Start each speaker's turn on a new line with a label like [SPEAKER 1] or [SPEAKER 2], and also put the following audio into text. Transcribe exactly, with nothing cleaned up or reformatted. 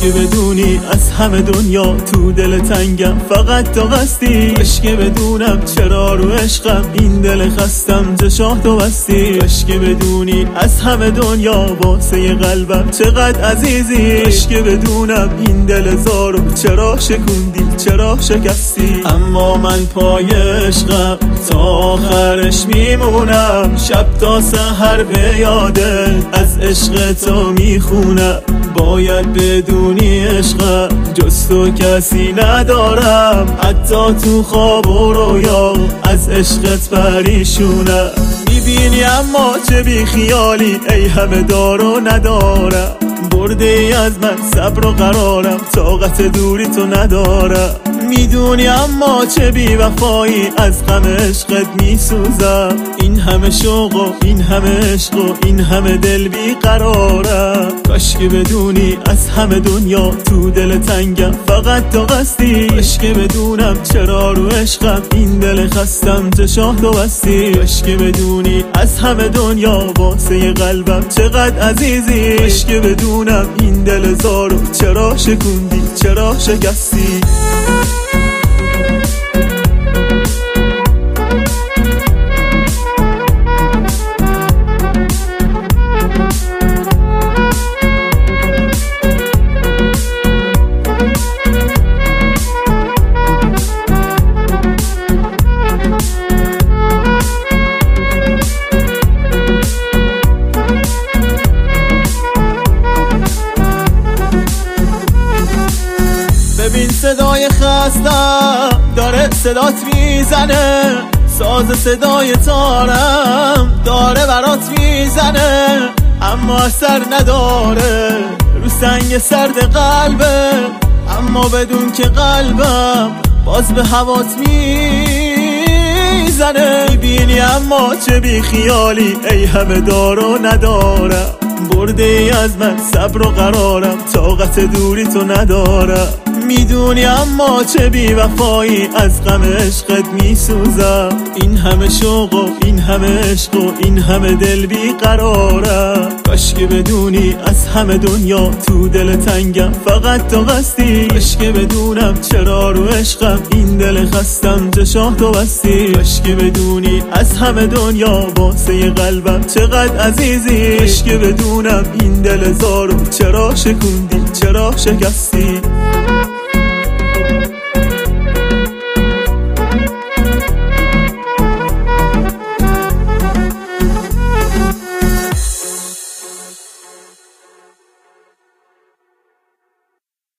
[SPEAKER 1] که بدونی از همه دنیا تو دل تنگم فقط تو هستی. کاش که بدونم چرا رو عشقم این دل خستم چشام تو بستی. کاش که بدونی از همه دنیا واسه قلبم چقدر عزیزی. کاش که بدونم این دل زارو چرا شکوندی چرا شکستی. اما من پای عشقم تا آخرش میمونم، شب تا سحر به یاده از عشق تو میخونم. باید بدونی عشقم جز تو کسی ندارم، حتی تو خواب و رویا از عشقت پریشونم. میبینی اما چه بی خیالی، ای همه دارو ندارم. برده ای از من صبر و قرارم، طاقت دوری تو ندارم. میدونی اما چه بی وفایی، از غم عشقت میسوزم. این همه شوق و این همه عشق و این همه دل بی قرارم. کاش که بدونی از همه دنیا تو دل تنگم فقط تو هستی. کاش که بدونم چرا رو عشقم این دل خستم چشام تو بستی. کاش که بدونی از همه دنیا واسه قلبم چقدر عزیزی. کاش که بدونم این دل زارو چرا شکوندی چرا شکستی. ببین صدای خستم داره صدات میزنه، ساز صدای تارم داره برات میزنه، اما اثر نداره رو سنگ سرد قلبه. اما بدون که قلبم باز به هوات میزنه. میبینی اما چه بی خیالی، ای همه دارو ندارم. برده ای از من صبر و قرارم، طاقت دوری تو ندارم. میدونی اما چه بی وفایی، از غم عشقت میسوزم. این همه شوق و این همه عشق و این همه دل بی قرارم. کاش که بدونی از همه دنیا تو دل تنگم فقط تو هستی. کاش که بدونم چرا رو عشقم این دل خستم چشام تو بستی. کاش که بدونی از همه دنیا واسه قلبم چقدر عزیزی. کاش که بدونم این دل زارو چرا شکوندی چرا شکستی.